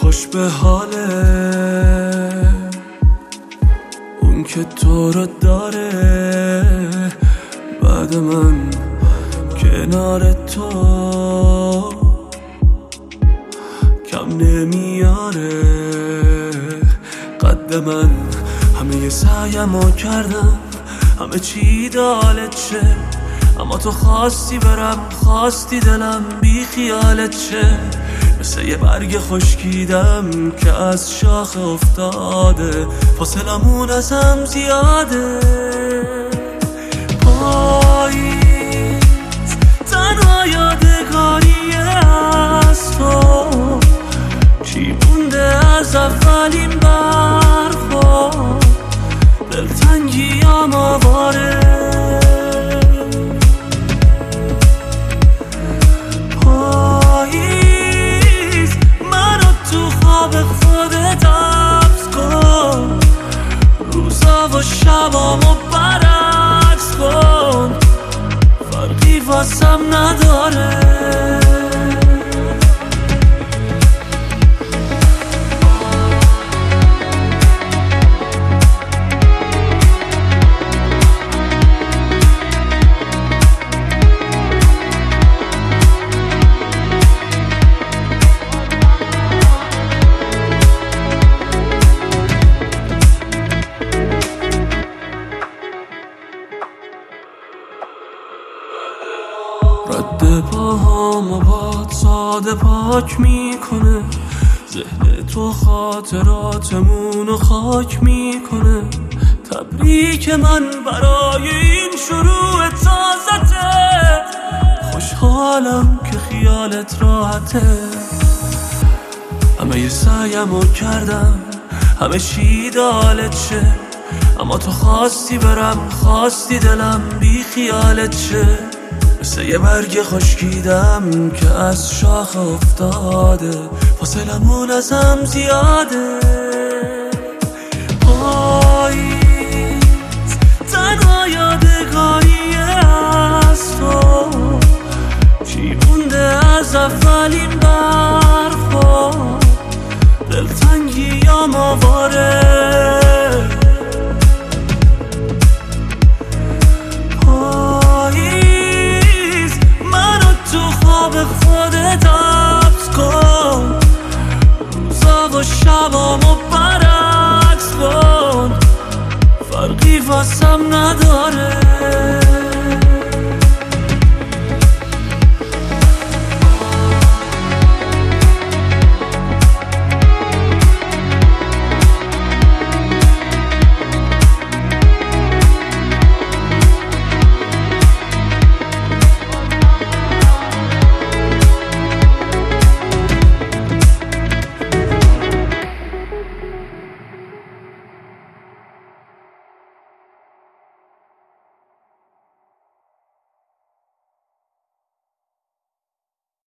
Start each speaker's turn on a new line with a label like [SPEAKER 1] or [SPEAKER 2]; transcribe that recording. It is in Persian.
[SPEAKER 1] خوش به حاله اون که تو رو داره بعد من کنار تو کم نمیاره قد من. همه سعیمو کردم همه چی دالت شه، اما تو خواستی برم خواستی دلم بی خیالت شه. مثل یه برگ خشکیدم که از شاخ افتاده، فاصلمون از هم زیاده. پاییز تنها یادگاری از تو، چی مونده از اولین برخورد؟ دلتنگیام آواره. پاییز منو تو خواب خودت حبس کن، روزا و شبامو برعکس کن، فرقی واسم نداره. رد پاهامو باد ساده پاک میکنه، ذهن تو خاطراتمونو خاک میکنه. تبریک من برای این شروع تازته، خوشحالم که خیالت راحته. همه سعیمو کردم همه چی دالت شه، اما تو خواستی برم خواستی دلم بی خیالت شه. مثل یه برگ خشکیدم که از شاخ افتاده، فاصلمون از هم زیاده. پاییز تنها یادگاری از تو، چی مونده از اولین برخورد؟ دلتنگیام آواره. به خودت حبس کن، روزا و شبامو برعکس کن، فرقی واسم نداره.